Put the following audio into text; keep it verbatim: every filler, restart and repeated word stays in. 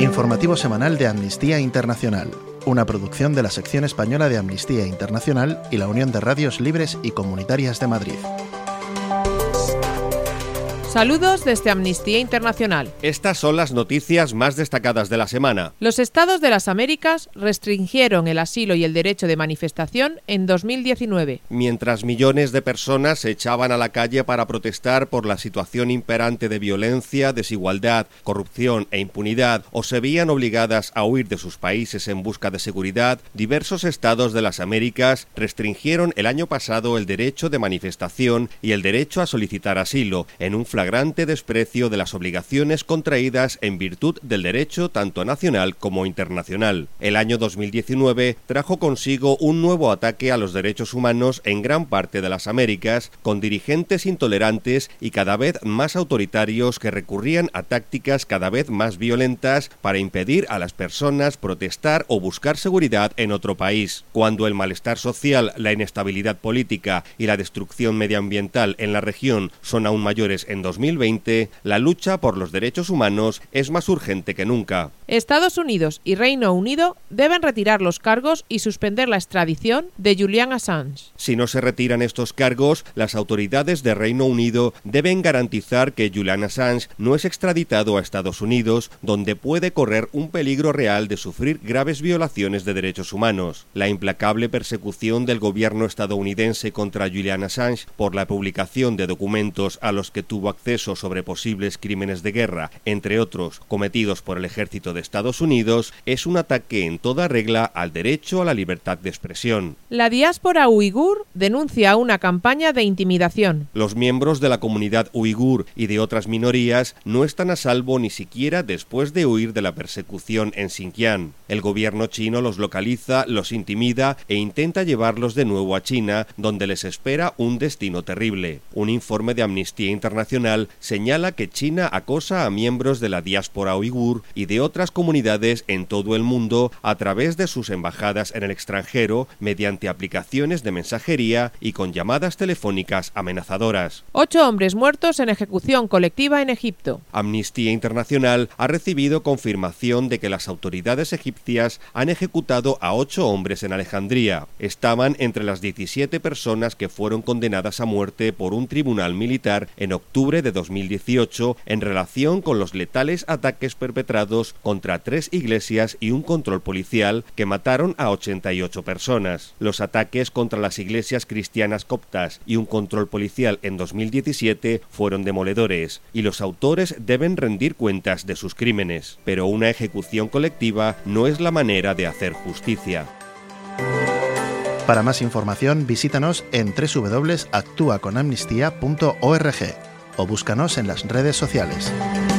Informativo semanal de Amnistía Internacional, una producción de la sección española de Amnistía Internacional y la Unión de Radios Libres y Comunitarias de Madrid. Saludos desde Amnistía Internacional. Estas son las noticias más destacadas de la semana. Los Estados de las Américas restringieron el asilo y el derecho de manifestación en dos mil diecinueve. Mientras millones de personas se echaban a la calle para protestar por la situación imperante de violencia, desigualdad, corrupción e impunidad, o se veían obligadas a huir de sus países en busca de seguridad, diversos estados de las Américas restringieron el año pasado el derecho de manifestación y el derecho a solicitar asilo, en un flagrante desprecio de las obligaciones contraídas en virtud del derecho tanto nacional como internacional. El año dos mil diecinueve trajo consigo un nuevo ataque a los derechos humanos en gran parte de las Américas, con dirigentes intolerantes y cada vez más autoritarios que recurrían a tácticas cada vez más violentas para impedir a las personas protestar o buscar seguridad en otro país. Cuando el malestar social, la inestabilidad política y la destrucción medioambiental en la región son aún mayores en dos mil veinte, la lucha por los derechos humanos es más urgente que nunca. Estados Unidos y Reino Unido deben retirar los cargos y suspender la extradición de Julian Assange. Si no se retiran estos cargos, las autoridades de Reino Unido deben garantizar que Julian Assange no es extraditado a Estados Unidos, donde puede correr un peligro real de sufrir graves violaciones de derechos humanos. La implacable persecución del gobierno estadounidense contra Julian Assange por la publicación de documentos a los que tuvo acceso sobre posibles crímenes de guerra, entre otros, cometidos por el ejército de Estados Unidos, es un ataque en toda regla al derecho a la libertad de expresión. La diáspora uigur denuncia una campaña de intimidación. Los miembros de la comunidad uigur y de otras minorías no están a salvo ni siquiera después de huir de la persecución en Xinjiang. El gobierno chino los localiza, los intimida e intenta llevarlos de nuevo a China, donde les espera un destino terrible. Un informe de Amnistía Internacional señala que China acosa a miembros de la diáspora uigur y de otras comunidades en todo el mundo a través de sus embajadas en el extranjero, mediante aplicaciones de mensajería y con llamadas telefónicas amenazadoras. Ocho hombres muertos en ejecución colectiva en Egipto. Amnistía Internacional ha recibido confirmación de que las autoridades egipcias han ejecutado a ocho hombres en Alejandría. Estaban entre las diecisiete personas que fueron condenadas a muerte por un tribunal militar en octubre de dos mil dieciocho en relación con los letales ataques perpetrados contra tres iglesias y un control policial que mataron a ochenta y ocho personas. Los ataques contra las iglesias cristianas coptas y un control policial en dos mil diecisiete fueron demoledores, y los autores deben rendir cuentas de sus crímenes. Pero una ejecución colectiva no es la manera de hacer justicia. Para más información, visítanos en doble u doble u doble u punto actúa con amnistía punto org o búscanos en las redes sociales.